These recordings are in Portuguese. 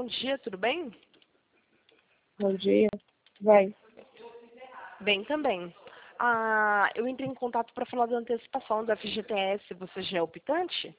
Bom dia, tudo bem? Bom dia. Vai. Bem também. Eu entrei em contato para falar da antecipação do FGTS. Você já é optante?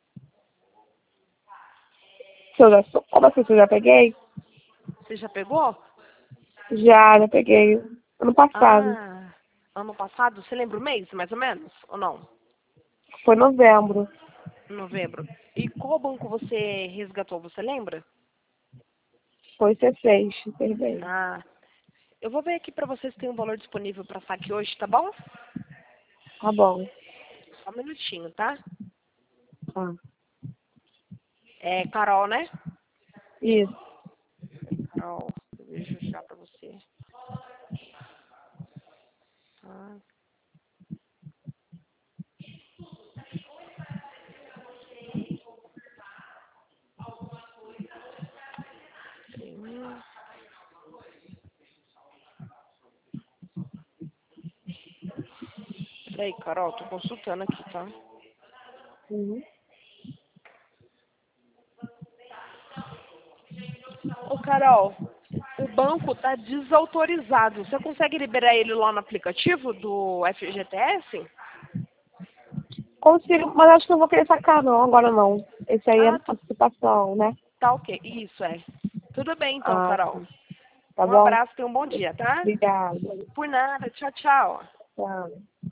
Como assim, eu já peguei? Você já pegou? Já peguei. Ano passado. Ano passado? Você lembra o mês, mais ou menos? Ou não? Foi novembro. Novembro. E qual banco você resgatou? Você lembra? Foi C6, bem. Eu vou ver aqui para vocês se tem um valor disponível para saque hoje, tá bom? Tá bom. Só um minutinho, tá? Tá. É Carol, né? Isso. Carol, eu vejo já para você. Tá. Peraí, Carol, tô consultando aqui, tá? Uhum. Ô, Carol, o banco tá desautorizado. Você consegue liberar ele lá no aplicativo do FGTS? Consigo, mas acho que eu vou querer sacar, não. Agora não. Esse aí é antecipação, né? Tá ok. Isso, é. Tudo bem, então, Ah, Carol. tá Um bom? abraço, tenha um bom dia, tá? Obrigada. Por nada. Tchau, tchau. Tchau.